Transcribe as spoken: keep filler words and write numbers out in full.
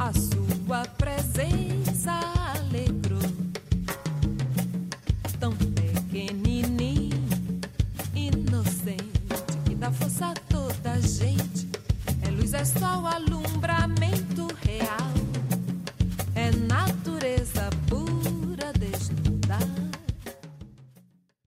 a sua presença alegrou. Tão pequenininho, inocente, que dá força a toda a gente. É luz, é sol, alumbramento real.